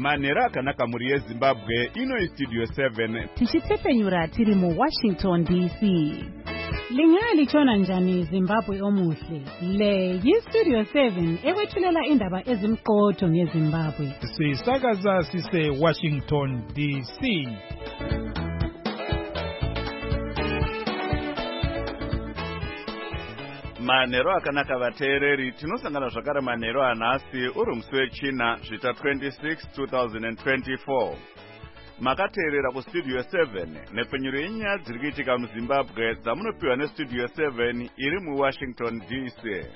Manera akanaka muri yeZimbabwe ino Studio 7 tichitepenyura tiri mu Washington DC. Lingali chona njani Zimbabwe omuhle. Le yi-Studio 7 ewethulela indaba ezimqotho ngeZimbabwe. Sisakaza sise Washington DC. Manero akanaka vateereri, tinosangana zvakare manero anhasi uri musi wechina zvita 26 2024. Makateerera kuStudio 7 nepfenyuro yenyaya dziri kuitika muZimbabwe dzamunopiwa neStudio 7 iri muWashington DC.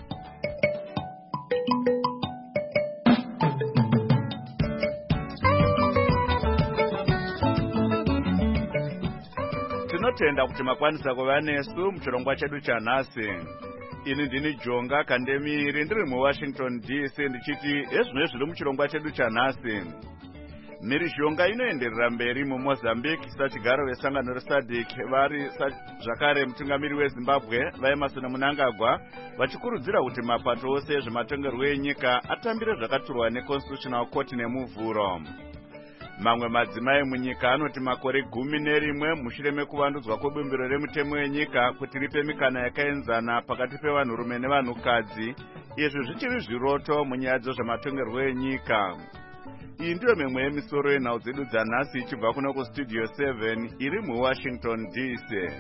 Tinotenda kuti makwanisa kuva nesu muchirongwa chedu chanhasi. Ini ndini Jonga Kandemiri ndiri muWashington DC ndichiti ezvino zviri muchirongwa chedu chanhasi. Mhirizhonga inoenderera mberi muMozambique sachigaro vesangano reSADC vari zvakare mutungamiri weZimbabwe vaEmerson Mnangagwa vachikurudzira kuti mapato ose ezvematongerwo enyika atambire zvakaturwa neConstitutional Court nemuvhuro. Mamwe madzimai munyika anoti makore 11 mushure mekuvandudzwa kwebumbiro remutemo wenyika kuti ripe mikana yakaenzana pakati pevanhurume nevanhukadzi, izvi zvichiri zviroto munyaya dzezvematongerwo enyika. Iyi ndiyo mimwe yemisoro yenhau dzedu dzanhasi ichibva kuno kuStudio 7 iri muWashington DC.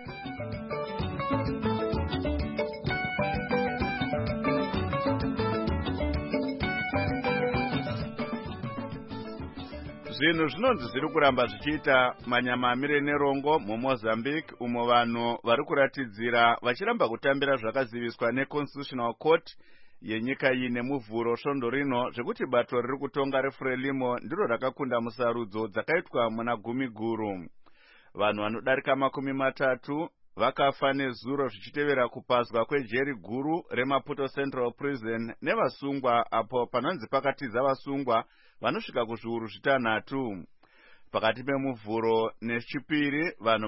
Zvinhu zvinonzi zviri kuramba zvichiita manyamamire nerongo muMozambique umo vanhu vari kuratidzira vachiramba kutambira zvakaziviswa neConstitutional Court yenyika iyi nemuvhuro svondo rino zvekuti bato riri kutonga reFrelimo ndiro rakakunda musarudzo dzakaitwa muna gumi guru. Vanhu vanodarika 30 vakafa nezuro zvichitevera kupazwa kwejeri guru reMaputo Central Prison nevasungwa apo panonzi pakatiza vasungwa vanosvika kuzviuru 6. Pakati pemuvhuro nechipiri vanhu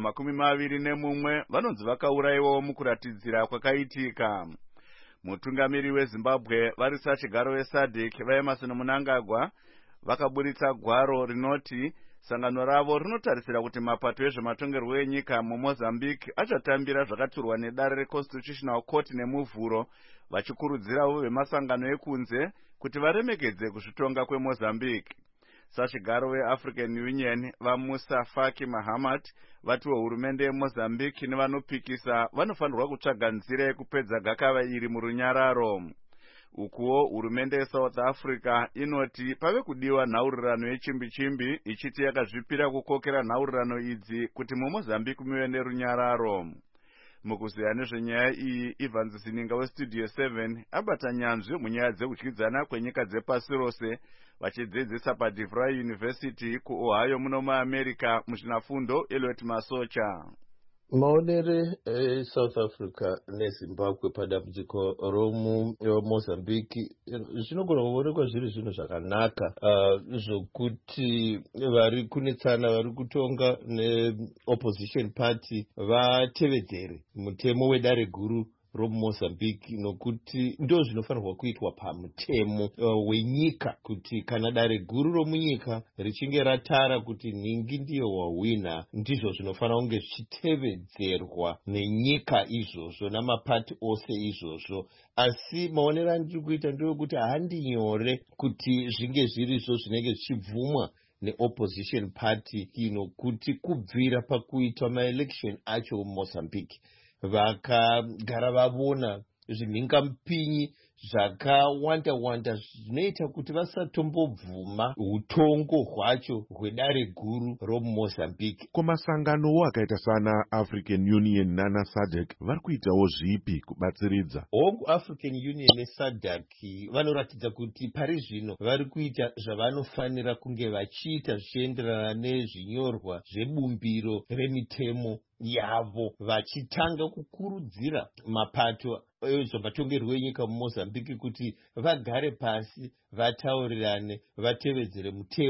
21 vanonzi vakaurayiwawo mukuratidzira kwakaitika. Mutungamiri weZimbabwe vari sachigaro weSADC vaEmerson Mnangagwa vakaburitsa gwaro rinoti sangano ravo rinotarisira kuti mapato ezvematongerwo enyika muMozambique achatambira zvakaturwa nedare reConstitutional Court nemuvhuro, vachikurudzirawo vemasangano ekunze kuti varemekedze kuzvitonga kweMozambique. Sachigaro weAfrican Union vaMusa Faki Mahamat vatiwo hurumende yeMozambique nevanopikisa vanofanirwa kutsvaga nzira yekupedza gakava iri murunyararo. Ukuwo hurumende yeSouth Africa inoti pave kudiwa nhaurirano yechimbi-chimbi ichiti yakazvipira kukokera nhaurirano idzi kuti muMozambique muve nerunyararo. Mukuziya nezvenyaya iyi, Ivan Zininga weStudio 7 abata nyanzvi munyaya dzekudyidzana kwenyika dzepasi rose vachidzidzisa paDeVry University kuOhio muno muAmerica muzvinafundo Elliot Masocha. Maonere South Africa neZimbabwe padambudziko romuMozambique zvinogona kuonekwa zviri zvinhu zvakanaka zvokuti vari kunetsana vari kutonga neopposition party vatevedzere mutemo wedare guru romuMozambique nokuti ndo zvinofanirwa kuitwa pamutemo wenyika kuti kana dare guru romunyika richinge ratara kuti nhingi ndiyo wahwina ndizvo zvinofanira kunge zvichitevedzerwa nenyika izvozvo namapati ose izvozvo. Asi maonero andiri kuita ndewekuti handinyore kuti zvinge zvirizvo zvinenge zvichibvumwa neopposition party nokuti kubvira pakuitwa maelection acho muMozambique vakagara vavona zvimhingamupinyi zvakawanda zvinoita kuti vasatombobvuma utongo hwacho hwedare guru romuMozambique. Kumasanganowo akaita sana African Union nana SADC vari kuitawo zvipi kubatsiridza? Hongu African Union neSADC vanoratidza kuti pari zvino vari kuita zvavanofanira kunge vachiita zvichienderana nezvinyorwa zvebumbiro remitemo yavo, vachitanga kukurudzira mapato ezvematongerwo enyika muMozambique kuti vagare pasi vataurirane vatevedzere mutemo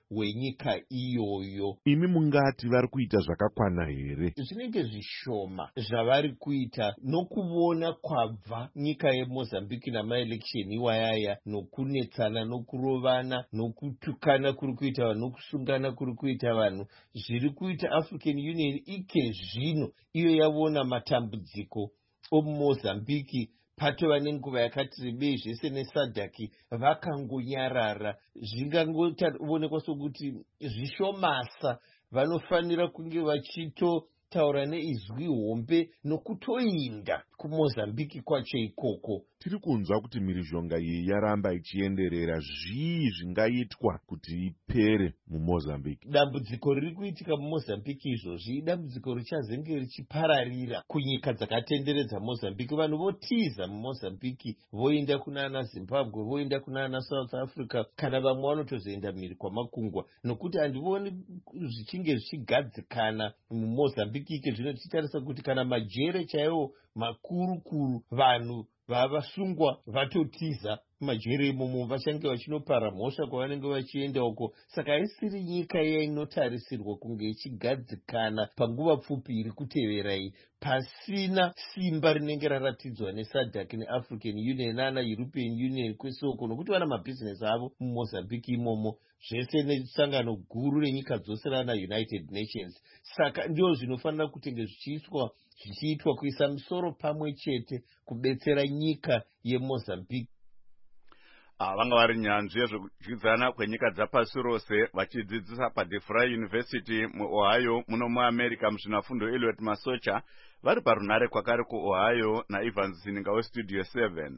wenyika iyoyo. imi mungati vari kuita zvakakwana here? Zvinenge zvishoma zvavari kuita nokuvona kwabva nyika yeMozambique namaeleksheni iwayaya, nokunetsana, nokurovana, nokutukana kuri kuita vanhu, nokusungana kuri kuita vanhu, zviri kuita African Union ike zvino iyo yavona matambudziko oMozambique patova nenguva yakati rebei zvese nesadhaki vakangonyarara. Zvingangoonekwa sokuti zvishomasa. Vanofanira kunge vachitotaura neizwi hombe nokutoinda kuMozambique kwacho ikoko. Tiri kunzwa kuti mhirizhonga iyi yaramba ichienderera. Zvii zvingaitwa kuti ipere muMozambique? Dambudziko riri kuitika muMozambique izvozvi dambudziko richazenge richipararira kunyika dzakatenderedza Mozambique. Vanhu votiza muMozambique voenda kunana Zimbabwe, voenda kunana South Africa, kana vamwe vanotozoenda mhiri kwamakungwa, nokuti handioni zvichinge zvichigadzikana muMozambique ike zvino. Tichitarisa kuti kana majere chaiwo makuru vanhu vavasungwa vatotiza majere imomo, vachange vachinopara mhosva kwavanenge vachienda uko. Saka haisiri nyika inotarisirwa kunge ichigadzikana panguva pfupi iri kutevera iyi, pasina simba rinenge raratidzwa neSADC neAfrican Union nana European Union kwese uko, nokuti vana mabhizinesi avo muMozambique imomo, zvese nesangano guru renyika dzose rana United Nations. Saka ndio zvinofanira kutenge zvichiitwa kuisa musoro pamwe chete kubetsera nyika yeMozambique. Vanga vari nyanzvi yezvekudyidzana kwenyika dzapasi rose vachidzidzisa paDeFry University muOhio muno muAmerica muzvinafundo Eliot Masocha vari parunare kwakare kuOhio naEvans Sininga weStudio 7.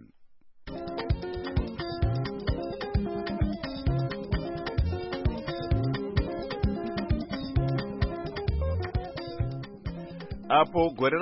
Apo gore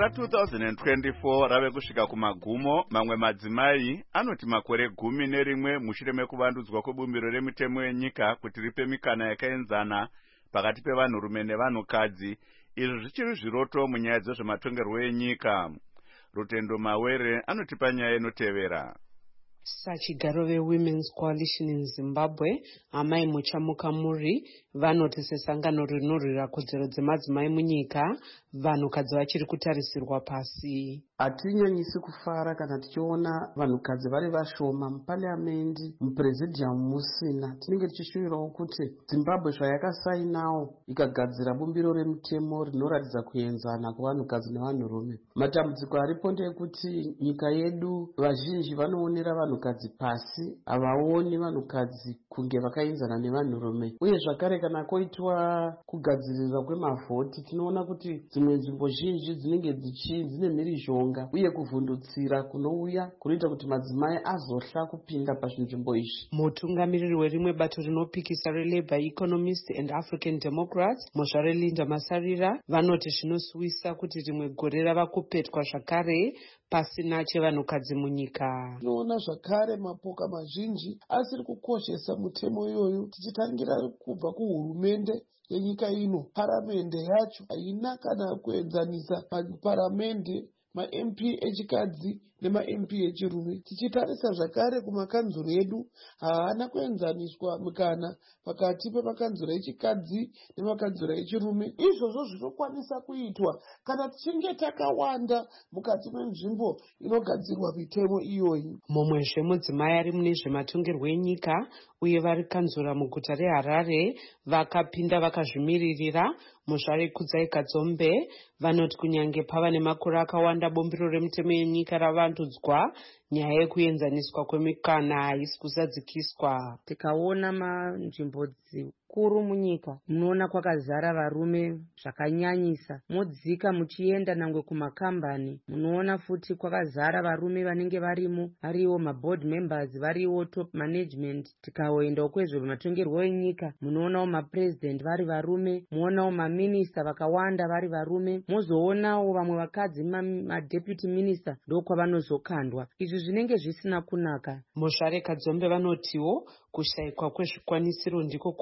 ra2024 rave kusvika kumagumo, mamwe madzimai anoti makore 11 mushure mekuvandudzwa kwebumbiro remitemo yenyika kuti ripe mikana yakaenzana pakati pevanhurume nevanhukadzi, izvi zvichiri zviroto munyaya dzezvematongerwo enyika. Rutendo Mawere anotipa nyaya inotevera. Sachigaro veWomen's Coalition in Zimbabwe, Amai Muchamukamuri, vanoti sesangano rinorwira kodzero dzemadzimai munyika, vanhukadzi vachiri kutarisirwa pasi. Hatinyanyisi kufara kana tichiona vanhukadzi vari vashoma mupariamendi, mupresidium musina. Tinenge tichishuvirawo kuti Zimbabwe zvayakasainawo ikagadzira bumbiro remutemo rinoratidza kuenzana kwevanhukadzi nevanhurume. Matambudziko aripo ndeyekuti nyika yedu vazhinji vanoonera vanhukadzi pasi, havaoni vanhukadzi kunge vakaenzana nevanhurume. Uye zvakare kana koitwa kugadzirirwa kwemavhoti, tinoona kuti dzimwe nzvimbo zhinji dzinenge dzine mhirizhonga uye kuvhundutsira kunouya kunoita kuti madzimai azohla kupinda pazvinzvimbo izvi. Mutungamiriri werimwe bato rinopikisa reLabour Economist and African Democrats, Mozvare Linda Masarira, vanoti zvinosuwisa kuti rimwe gore rava kupetwa zvakare pasina chevanhukadzi munyika. Tinoona zvakare mapoka mazhinji asiri kukoshesa mutemo iyoyo, tichitangira kubva kuhurumende yenyika ino. Paramende yacho haina kana kuenzanisa paramende ma-MP echikadzi nema-MP echirume. Tichitarisa zvakare kumakanzuro edu, haana kuenzaniswa mukana pakati pemakanzuro echikadzi nemakanzuro echirume. Izvozvo zvinokwanisa kuitwa kana tichinge takawanda mukati menzvimbo inogadzirwa mitemo iyoyi. Mumwezve mudzimai ari mune zvematongerwo enyika uye vari kanzura muguta reHarare vakapinda vakazvimiririra, Muzvare Kudzai Kadzombe, vanoti kunyange pava nemakore akawanda bumbiro remutemo yenyika ravandudzwa, nyaya yekuenzaniswa kwemikana haisi kuzadzikiswa. Tikaona manzvimbo zikuru munyika munoona kwakazara varume zvakanyanyisa. Modzika muchienda nangwe kumakambani munoona futi kwakazara varume vanenge varimo, variwo maboard members, variwo top management. Tikaendawo kwezvematongerwo enyika munoonawo mapresident vari varume, muonawo maminista vakawanda vari varume, mozoonawo vamwe vakadzi madeputy minister ndokwavanozokandwa. Izvi zvinenge zvisina kunaka. Muzvare Kadzombe vanotiwo kushayikwa kwezvikwanisiro ndiko kumwe kuno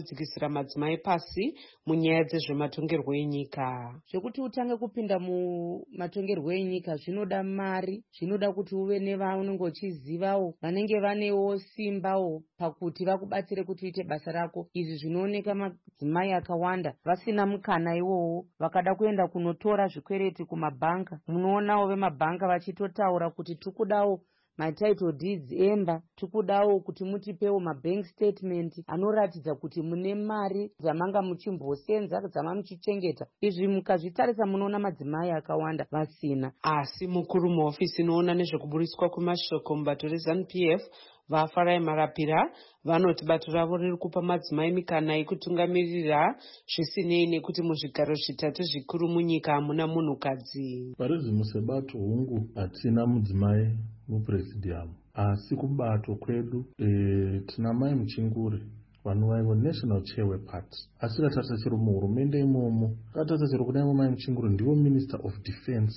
zvinodzikisira madzimai pasi munyaya dzezvematongerwo enyika. Zvekuti utange kupinda mumatongerwo enyika zvinoda mari, zvinoda kuti uve nevaunenge uchizivawo vanenge vanewo simbawo pakuti vakubatsire kuti uite basa rako. Izvi zvinooneka madzimai akawanda vasina mukana iwowo, vakada kuenda kunotora zvikwereti kumabhanka. Munoonawo vemabhanka vachitotaura kuti tikudawo matitle deeds emba, tikudawo kuti mutipewo mabank statement anoratidza kuti mune mari dzamanga muchimbosenza dzama muchichengeta. Izvi mukazvitarisa munoona madzimai akawanda vasina. Asi mukuru muhofisi inoona nezvekuburiswa kwemashoko mubato reZANU-PF vaFarai Marapira vanoti bato ravo riri kupa madzimai mikana yekutungamirira zvisinei nekuti muzvigaro zvitatu zvikuru munyika hamuna munhukadzi. Parizvino sebato hungu hatina mudzimai mupresidiamu, asi kubato kwedu tina mai Muchinguri vanova national chair weparty. Asi katarisa chero muhurumende imomo, katarisa chero kudai mai Muchinguri ndiwo minister of defense,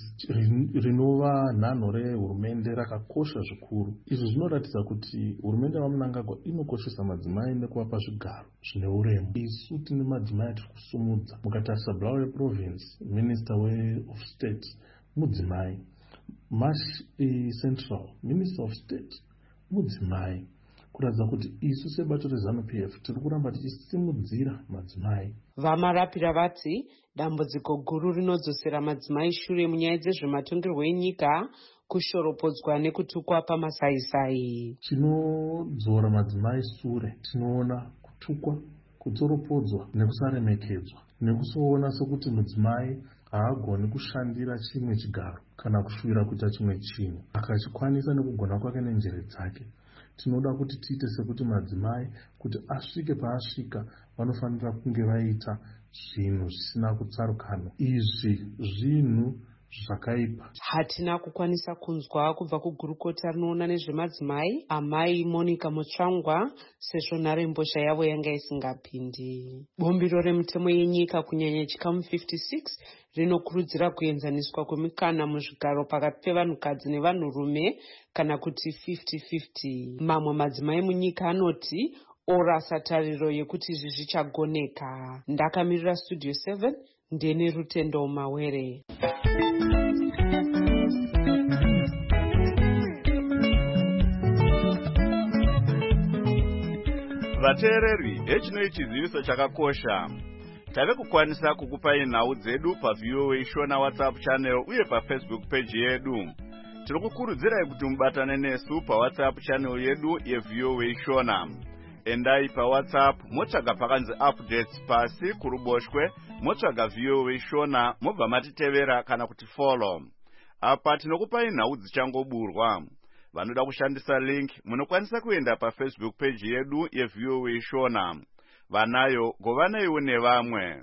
rinova nhanho rehurumende rakakosha zvikuru. Izvi zvinoratidza kuti hurumende yaMnangagwa inokoshesa madzimai nekuvapa zvigaro zvine uremu. Isu tine madzimai atiri kusumudza. Mukatarisa Bulawayo province, minister of state mudzimai. Mash Central, Minister of State, mudzimai. Kuratidza kuti isu sebato reZANU-PF tiri kuramba tichisimudzira madzimai. VaMarapira vati dambudziko guru rinodzosera madzimai shure munyaya dzezvematongerwo enyika kushoropodzwa nekutukwa pamasaisai. Chinodzora madzimai shure tinoona kutukwa, kudzoropodzwa nekusaremekedzwa, nekusoona sokuti mudzimai haagoni kushandira chimwe chigaro kana kushuvira kuita chimwe chinhu akachikwanisa nekugona kwake nenjere dzake. Tinoda kuti tiite sekuti madzimai kuti asvike paasvika vanofanira kunge vaita zvinhu zvisina kutsarukana. Izvi zvinhu zvakaipa. Hatina kukwanisa kunzwa kubva kugurukota rinoona nezvemadzimai amai Monica Mutsvangwa sezvo nharembozha yavo yanga isingapindi. Bumbiro remutemo yenyika kunyanya chikamu 56 rinokurudzira kuenzaniswa kwemikana muzvigaro pakati pevanhukadzi nevanhurume kana kuti 50-50. Mamwe madzimai munyika anoti orasa tariro yekuti izvi zvichagoneka. Ndakamirira Studio 7 ndene Rutendo Mawere. Vateereri, hechinoi chiziviso chakakosha. Tave kukwanisa kukupai nhau dzedu paVOA Shona WhatsApp channel uye paFacebook page yedu. Tiri kukurudzirai kuti mubatane nesu paWhatsApp channel yedu yeVOA Shona. Endai paWhatsApp motsvaga pakanzi updates pasi kuruboshwe, motsvaga VOA Shona mobva matitevera kana kuti follow. Apa tinokupai nhau dzichangoburwa. Vanoda kushandisa link munokwanisa kuenda paFacebook page yedu yeVOA Shona. Vanayo govanaiwo nevamwe.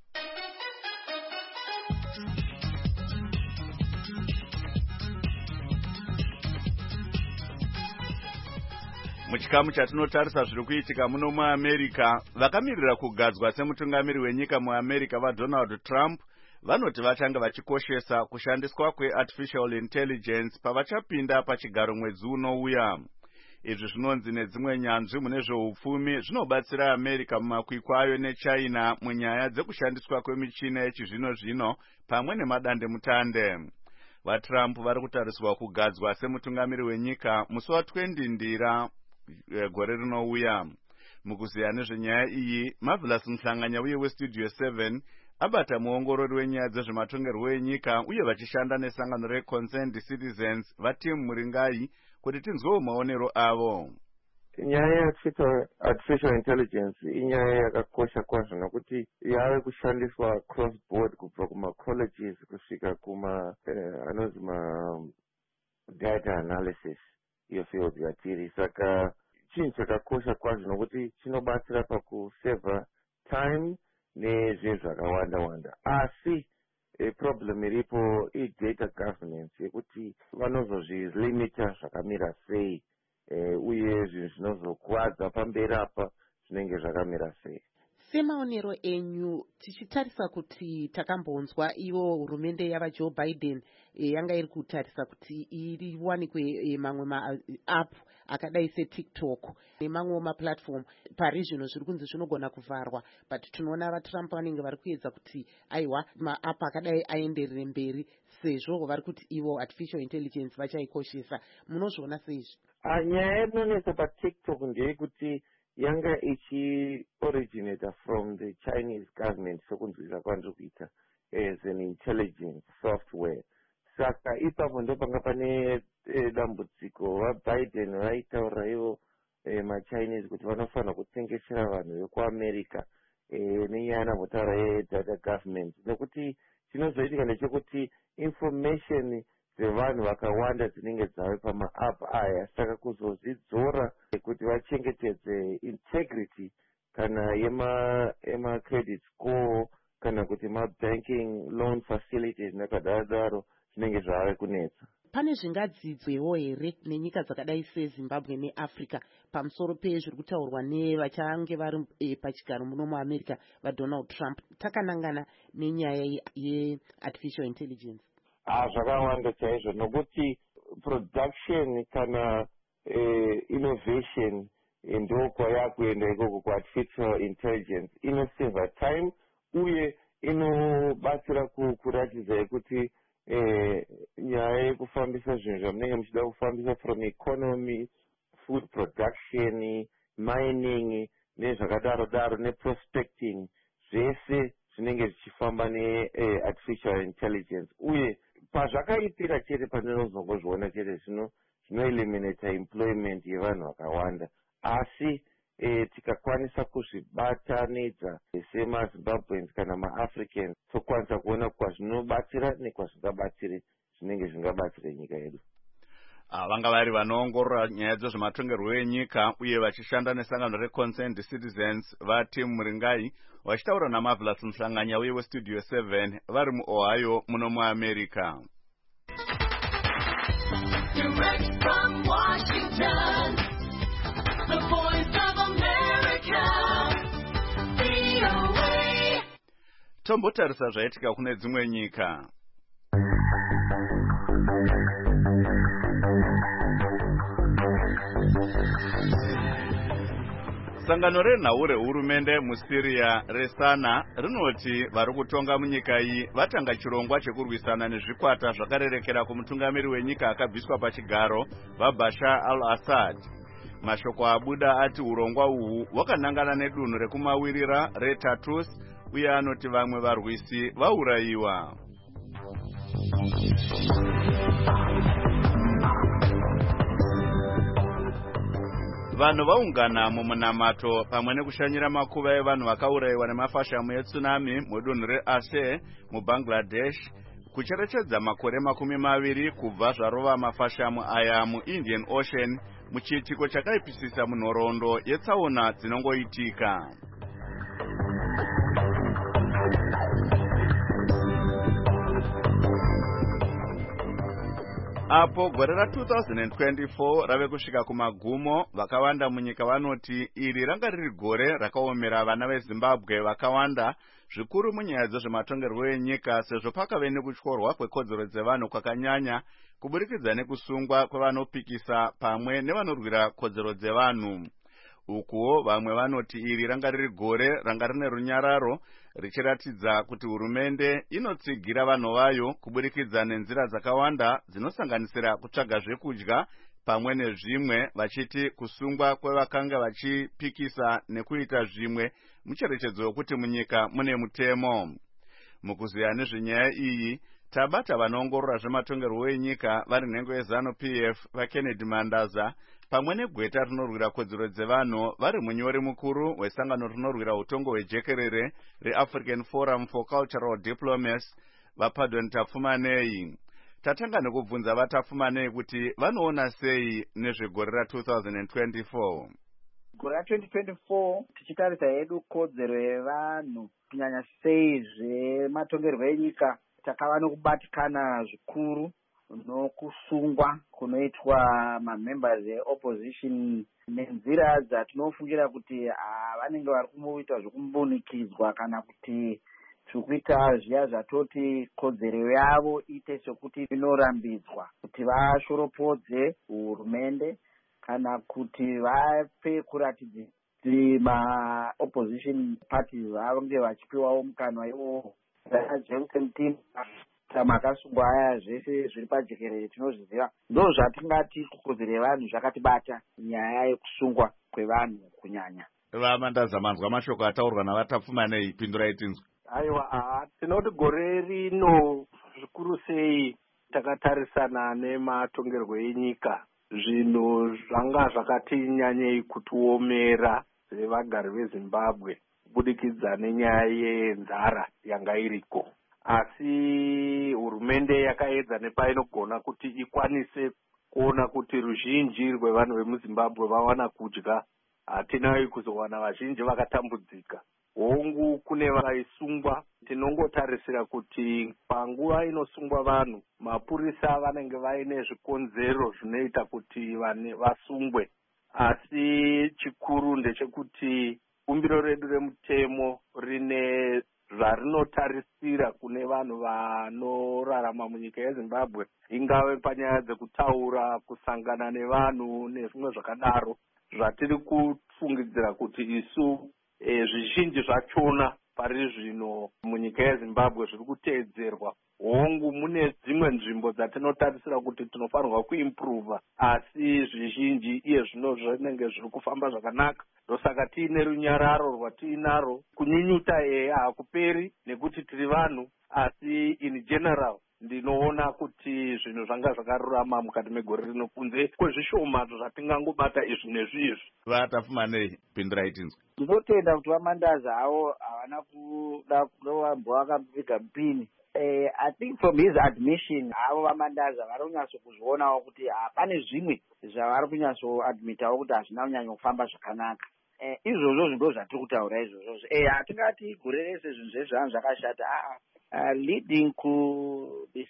Muchikamu chatinotarisa zviri kuitika muno muAmerica, vakamirira kugadzwa semutungamiri wenyika muAmerica vaDonald Trump vanoti vachanga vachikoshesa kushandiswa kweartificial intelligence pavachapinda pachigaro mwedzi unouya. Izvi zvinonzi nedzimwe nyanzvi mune zveupfumi zvinobatsira America mumakwikwa ayo neChina munyaya dzekushandiswa kwemichina yechizvino-zvino pamwe nemadandemutande. VaTrump vari kutariswa kugadzwa semutungamiri wenyika musi wa20 Ndira gore rinouya. Mukuziya nezvenyaya iyi, Marvelous Mhlanganya uye weStudio 7 abata muongorori wenyaya dzezvematongerwo enyika uye vachishanda nesangano reConcerned Citizens vatimu Muringai kuti tinzwewo maonero avo. Nyaya yeartificial intelligence inyaya yakakosha kwazvo nokuti yave kushandiswa cross board kubva kuma-colleges kusvika kuma anonzi data analysis iyo field yatiri. Saka chinhu chakakosha kwazvo nokuti chinobatsira pakuseva time nezvinhu zvakawanda-wanda. Asi problem iripo i-data governance yekuti vanozozvilimita zvakamira sei uye zvinhu zvinozokwadza pamberi apa zvinenge zvakamira sei. Semaonero enyu tichitarisa kuti takambonzwa ivo hurumende yavaJoe Biden yanga iri kutarisa kuti iriwanikwe mamwe maapp akadai seTikTok nemamwewo maplatform pari zvino zviri kunzi zvinogona kuvharwa, but tinoona vaTrump vanenge vari kuedza kuti aiwa maapp akadai aenderere mberi sezvo vari kuti ivo artificial intelligence vachaikoshesa. Munozviona seizvi? Nyaya inonetsa paTikTok ndeyekuti yanga ichi-originator from the Chinese government sokunzwisa kwandiri kuita as an intelligence software. Saka ipapo ndo panga pane dambudziko. VaBiden vaitaura ivo maChinese kuti vanofanira kutengesera vanhu vekuAmerica nenyaya yanambotaura yedata government, nekuti chinozoitika ndechekuti information dzevanhu vakawanda dzinenge dzave pamaapp aya, saka kuzozvidzora kuti vachengetedze integrity kana yema-credit score kana kuti ma-banking loan facilities nakadaro zvinenge zvave kunetsa. Pane zvingadzidzwewo here nenyika dzakadai seZimbabwe neAfrica pamusoro pezviri kutaurwa nevachange vari pachigaro muno muAmerica vaDonald Trump takanangana nenyaya yeartificial intelligence? Zvakawanda chaizvo, nokuti production kana innovation ndo kwayakuenda ikoko kuartificial intelligence. Inoseva time uye inobatsira kuratidza kuti nyaya yekufambisa zvinhu zvamunenge muchida kufambisa from economy, food production, mining nezvakadaro neprospecting, zvese zvinenge zvichifamba neartificial intelligence. Uye pazvakaitira chete pandinozongozviona chete zvinoeliminata employment yevanhu vakawanda, asi tikakwanisa kuzvibatanidza semaZimbabweans kana maAfricans tokwanisa kuona kwazvinobatsira nekwazvingabatsire zvinenge zvingabatsire nyika yedu. Vanga vari vanoongorora nyaya dzezvematongerwo enyika uye vachishanda nesangano reConcerned Citizens vaTim Muringai vachitaura naMarvelous Mhlanganya uye weStudio 7 vari muOhio muno muAmerica. Direct from Washington, the voice of America, VOA. Tombotarisa zvaitika kune dzimwe nyika. Sangano renhau rehurumende muSyria reSana rinoti vari kutonga munyika iyi vatanga chirongwa chekurwisana nezvikwata zvakarerekera kumutungamiri wenyika akabviswa pachigaro vaBashar al-Assad. Mashoko abuda ati urongwa uhu hwakanangana nedunhu rekumawirira reTartus uye anoti vamwe varwisi vaurayiwa. Vanhu vaungana mumunamato pamwe nekushanyira makuva evanhu vakaurayiwa nemafashamu etsunami mudunhu reAceh muBangladesh kucherechedza makore 20 kubva zvarova mafashamu aya muIndian Ocean muchiitiko chakaipisisa munhoroondo yetsaona dzinongoitika. Apo gore ra2024 rave kusvika kumagumo, vakawanda munyika vanoti iri ranga riri gore rakaomera vana veZimbabwe vakawanda zvikuru munyaya dzezvematongerwo enyika sezvo pakave nekutyorwa kwekodzero dzevanhu kwakanyanya kuburikidza nekusungwa kwevanopikisa pamwe nevanorwira kodzero dzevanhu. Ukuwo vamwe vanoti iri ranga riri gore ranga rine runyararo richiratidza kuti hurumende inotsigira vanhu vayo kuburikidza nenzira dzakawanda dzinosanganisira kutsvaga zvekudya pamwe nezvimwe, vachiti kusungwa kwevakanga vachipikisa nekuita zvimwe mucherechedzo wekuti munyika mune mutemo. Mukuziya nezvenyaya iyi tabata vanoongorora zvematongerwo enyika vari nhengo yeZanu-PF vaKennedy Mandaza pamwe negweta rinorwira kodzero dzevanhu vari munyori mukuru wesangano rinorwira utongo hwejekerere reAfrican Forum for Cultural Diplomacy vaPardon Tafumanei. Tatanga nekubvunza vaTafumanei kuti vanoona sei nezvegore ra2024. Gore ra2024 tichitarisa hedu kodzero yevanhu kunyanya sei zvematongerwo enyika takava nokubatikana zvikuru nokusungwa kunoitwa mamembers eopposition nenzira dzatinofungira kuti vanenge vari kumboita zvekumbunikidzwa kana kuti zvikuita zviya zvatoti kodzero yavo ite sokuti inorambidzwa kuti vashoropodze hurumende kana kuti vape kuratidza kuti maopposition parties vange vachipiwawo mukanwa iwowo. Johnson team makasungwa aya zvese zviri pajekerere tinozviziva. Ndo zvatingati kukodzero yevanhu zvakatibata nyaya yekusungwa kwevanhu kunyanya. Vamandaza, manzwa mashoko ataurwa navatapfumanei, pindurai tinzwe. Aiwa, tinoti gore rino zvikuru sei takatarisana nematongerwo enyika, zvinhu zvanga zvakati nyanyei kutiomera sevagari veZimbabwe kubudikidza nenyaya yenzara yanga iriko. Asi hurumende yakaedza nepainogona kuti ikwanise kuona kuti ruzhinji rwevanhu vemuZimbabwe vawana kudya. Hatinai kuzowana vazhinji vakatambudzika. Hongu kune vaisungwa, tinongotarisira kuti panguva inosungwa vanhu, mapurisa vanenge vaine zvikonzero zvinoita kuti vasungwe. Asi chikuru ndechekuti bumbiro redu remutemo rine zvarinotarisira kune vanhu vanorarama munyika yeZimbabwe, ingave panyaya dzekutaura, kusangana nevanhu nezvimwe zvakadaro, zvatiri kufungidzira kuti isu zvizhinji zvachona pari zvino munyika yeZimbabwe zviri kuteedzerwa. Hongu mune dzimwe nzvimbo dzatinotarisira kuti tinofanirwa kuimprova, asi zvizhinji iye zvino zvinenge zviri kufamba zvakanaka. Ndosaka tiine runyararo rwatiinaro. Kunyinyuta hakuperi nekuti tiri vanhu, asi in general ndinoona kuti zvinhu zvanga zvakarurama mukati megore rino kunze kwezvishoma zvatingangobata izvi nezvizvi. Vatapfumanei, pindurai tinzwe. Ndinotenda kuti Vamandaza havo havana kuda kurovambwa vakapfiga mupini. I think from his admission havo Vamandaza vari kunyatsokuzvionawo kuti pane zvimwe zvavari kunyatsoadmitawo kuti hazvina kunyanya kufamba zvakanaka. Izvozvo ndo zvatiri kutaura izvozvo. Hatingati gore rese zvinhu zvese zvanhu zvakashata. Leading to the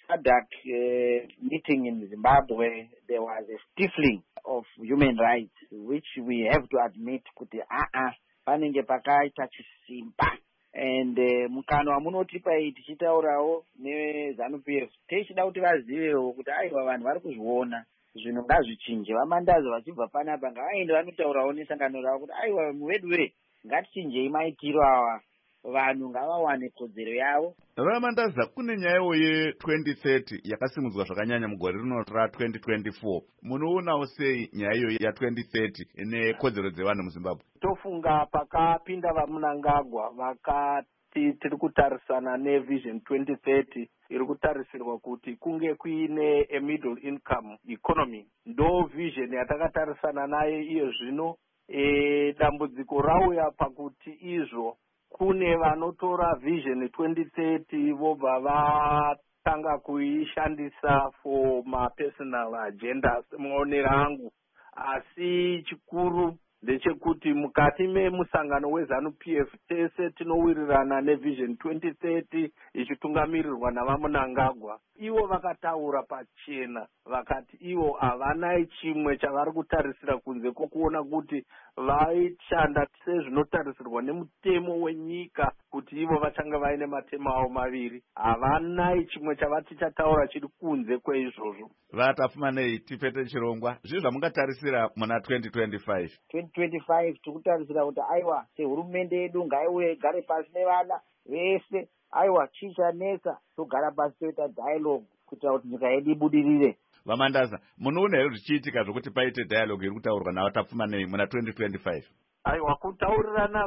SADC meeting in Zimbabwe, there was a stifling of human rights, which we have to admit kuti panenge pakaita chisimba. And mukano munotipa tichitaurawo neZANU-PF tichida kuti vazivewo kuti aiwa vanhu vari kuzviona zvinhu ngazvichinje. Vamandaza vachibva panapa ngavaende vanotaurawo nesangano ravo kuti aiwa muwedu ngatichinjei maitiro awa, vanhu ngavawane kodzero yavo. Vamandaza, kune nyayawo ye2030 yakasimudzwa zvakanyanya mugore rino ra2024. Munoonawo sei nyaya iyo ya2030 nekodzero dzevanhu muZimbabwe? Tofunga pakapinda vaMnangagwa vakati tiri kutarisana nevision 2030 iri kutarisirwa kuti kunge kuine a middle income economy. Ndo vision yatakatarisana naye iyo zvino. Dambudziko rauya pakuti izvo kune vanotora vision 2030 vobva vatanga kuishandisa for personal agendas muonero angu. Asi chikuru ndechekuti mukati memusangano weZANU-PF tese tinowirirana nevision 2030 ichitungamirirwa navaMnangagwa. Ivo vakataura pachena vakati ivo havana chimwe chavari kutarisira kunze kwokuona kuti vaishanda sezvinotarisirwa nemutemo wenyika kuti ivo vachanga vaine matemo avo maviri. Havana chimwe chavati chataura chiri kunze kweizvozvo. Vatapfumanei, tipete chirongwa. Zvizvi zvamungatarisira muna 2025? 2025 tikutarisira kuti aiwa sehurumende yedu ngaiuye igare pasi nevana vese. Aiwa chichanesa togara pasi toita dialogue kuitira kuti nyika yedu ibudirire. Vamandaza, munoona here zvichiitika zvokuti paite dialogue iri kutaurwa navatapfumanei muna 2025? Aiwa, kutaurirana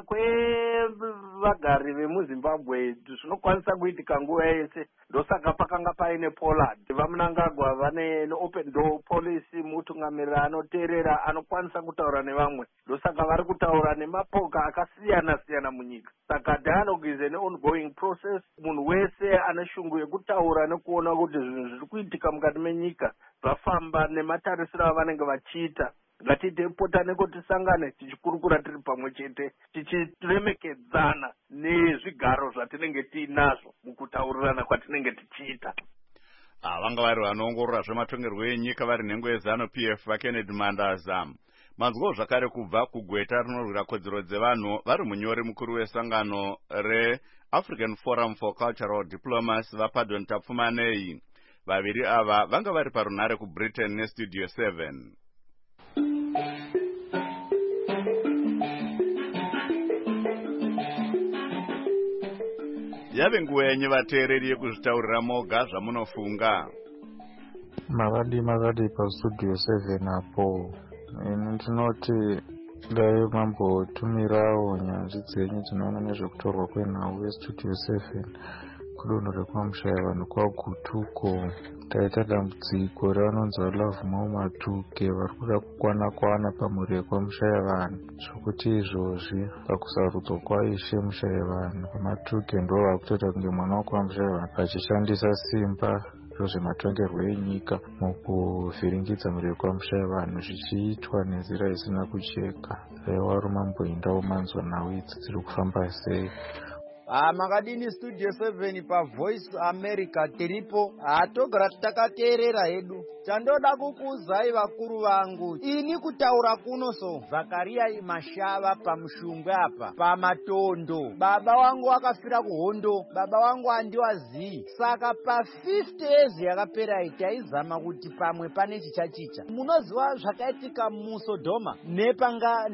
kwevagari vemuZimbabwe zvinokwanisa kuitika nguva yese. Ndosaka pakanga paine Pollard. VaMnangagwa vane open door policy, mutungamirira anoteerera anokwanisa kutaura nevamwe. Ndosaka vari kutaura nemapoka akasiyana siyana munyika. Saka dialogue is an ongoing process. Munhu wese ane shungu yekutaura nekuona kuti zvinhu zviri kuitika mukati menyika zvafamba nematarisiro avanenge vachiita. Ngatiite pota kuti tisangane tichikurukura tiri pamwe chete tichiremekedzana nezvigaro zvatinenge tiinazvo mukutaurirana kwatinenge tichiita. Vanga vari vanoongorora zvematongerwo enyika vari nhengo yeZANU-PF vaKennedy Mandaza. Manzwawo zvakare kubva kugweta rinorwira kodzero dzevanhu vari munyori mukuru wesangano reAfrican Forum for Cultural Diplomacy vaPardon Tapfumanei. Vaviri ava vanga vari parunhare kuBritain neStudio 7. yave nguva yenyu vateereri yekuzvitaurira moga zvamunofunga. Makadi pastudio 7 apo. Ndinoti dai mambotumirawo nyanzvi dzenyu dzinoona nezvekutorwa kwenhau vestudio 7 kudonho rekwamushaya vanhu kwagutuko. Taita dambudziko revanonzi vaLove More Matuke vari kuda kukwana pamhuri yekwamushaya vanhu, zvokuti izvozvi pakusarudzwa kwaishe mushaya vanhu kwaMatuke ndo vakutoita kunge mwana wekwamushaya vanhu vachishandisa simba zvezvematongerwo enyika mukuvhiringidza mhuri yekwamushaya vanhu zvichiitwa nenzira isina kucheka. Wari mamboindawo manzwa nhau idzi dziri kufamba sei? Makadini studio 7 pa Voice America tiripo. Togara takateerera hedu. Chandoda kukuuzai vakuru vangu, ini kutaura kuno so Zakaria Mashava pamushungwe apa pamatondo. Baba wangu akafira kuhondo, baba wangu andiwazii. Saka pa 50 years yakapera taizama kuti pamwe pane chichachicha. Munoziva zvakaitika muSodoma nepa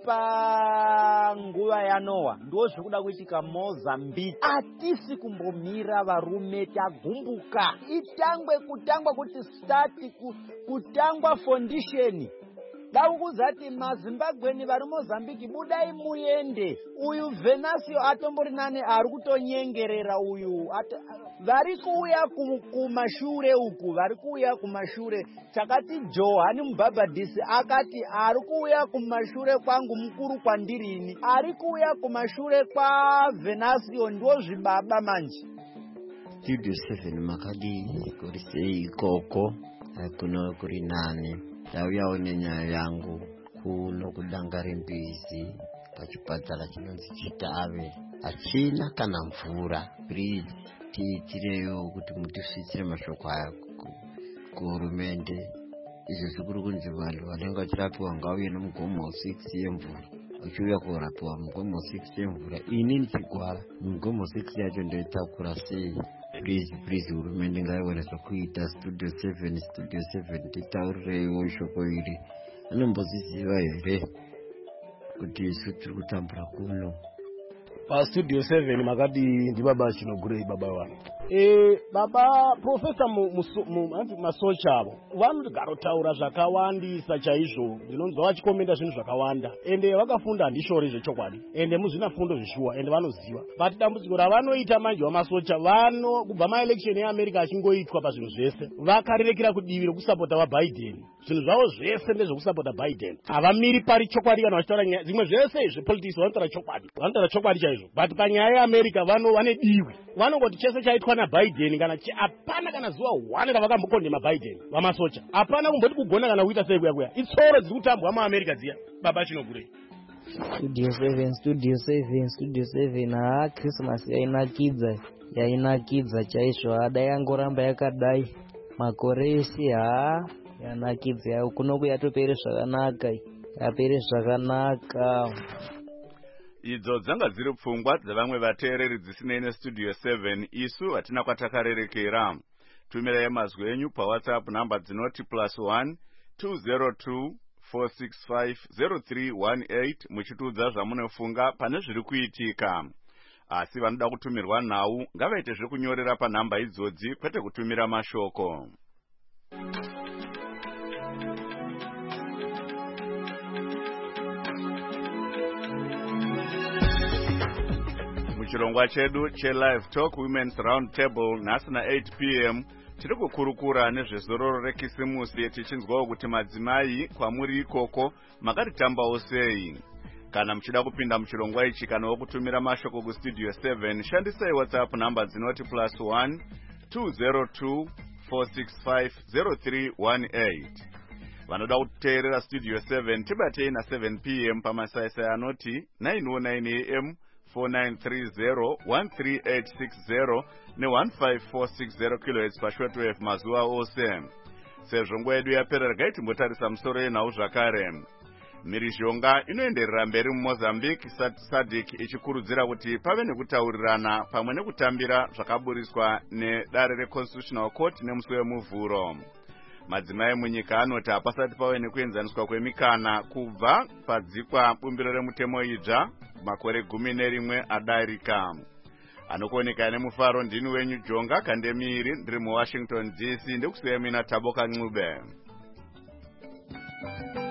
nguva ya Noah, ndo zvikuda kuitika Mozambique. Atisi kumbomira varume tagumbuka. Itangwe kutangwa kuti start kutangwa foundation. Daukuzati maZimbabweni vari Mozambique budai muende. Uyu Venasio atombori nane ari kutonyengerera uyu. Vari kuuya kumashure uku, vari kuuya kumashure. Chakati Johani Mbabadisi akati ari kuuya kumashure kwangu mukuru kwandirini. Ari kuuya kumashure kwa Venasio ndo zvibaba manje. Studio 7 Makadini kuri sei koko kuno kuri nane. Ndauyawo nenyaya yangu kuno kudangare mbizi pachipatara chinonzi Chitave. Hachina kana mvura. Please tiitireyo kuti mutisvitsire mashoko aya kuhurumende. Izvo zvikuru kunzi vanhu vanenge vachirapiwa ngauye nomugomo 6 yemvura. Uchiuya kurapiwa mugomo 6 yemvura. Ini ndichigwara mugomo 6 yacho ndoitakura sei? Please hurumende ngaiwane zvokuita. Studio 7 titaurireiwo shoko iri. Anomboziziva here kuti isu tiri kutambura kuno? Studio 7 Makadi ndibaba Chinogurei baba wangu. Baba Professor Masocha avo vanogara taura zvakawandisa chaizvo, ndinonzwa vachikomenda zvinhu zvakawanda, ende vakafunda handishori zvechokwadi, ende muzvina fundo zvishuwa, ende vanoziva. But dambudziko ravanoita manje vaMasocha vano kubva maelection eAmerica achingoitwa pazvinhu zvese vakarerekera kudivi rekusapota vaBiden. Zvinhu zvavo zvese ndezvekusapota Biden. Havamiri pari chokwadi kana vachitaura nyaya dzimwe zvese zvepolitics vanotaura chokwadi. Vanotaura chokwadi chaizvo. But panyaya yeAmerica vane divi. Vanongoti chese chaitwa naBiden kana hapana kana zuva 1 ravakambokondema Biden vaMasocha. Hapana kumboti kugona kana kuita sei kuya. Itsoro dziri kutambwa muAmerica dziya. Baba Chinogurei. Studio 7 Christmas yainakidza chaizvo. Adai yangoramba yakadai makore ese yanakidza kunoku yatopere zvakanaka, yapere zvakanaka. Idzo dzanga dziri pfungwa dzavamwe vateereri dzisinei nestudio 7. Isu hatina kwatakarerekera. Tumirai mazwi enyu paWhatsApp namba dzinoti +1 202 465 0318 muchitiudza zvamunofunga pane zviri kuitika. Asi vanoda kutumirwa nhau ngavaite zvekunyorera panhamba idzodzi kwete kutumira mashoko. Muchirongwa chedu cheLive Talk Women's Round Table nhasi na 8 p.m. tiri kukurukura nezvezororo rekisimusi tichinzwawo kuti madzimai kwamuri ikoko makaritambawo sei. Kana muchida kupinda muchirongwa ichi kana wokutumira mashoko kustudio 7 shandisai WhatsApp namba dzinoti +1 202 465 0318. Vanoda kuteerera studio 7 tibatei na 7 p.m. pamasaisai anoti 909 AM 4930 13860 ne15460 kHz pashortwave mazuva ose. Sezvo nguva yedu yapera regai timbotarisa musoro yenhau zvakare. Mhirizhonga inoenderera mberi muMozambique, SADC ichikurudzira kuti pave nekutaurirana pamwe nekutambira zvakaburiswa nedare reConstitutional Court nemusi wemuvhuro. Madzimai munyika anoti hapasati pave nekuenzaniswa kwemikana kubva padzikwa bumbiro remutemo idzva makore 11 adarika. anokuoneka nemufaro ndini wenyu Jonga Kandemiri ndiri muWashington DC. Ndikusiya mina Taboka Ncube.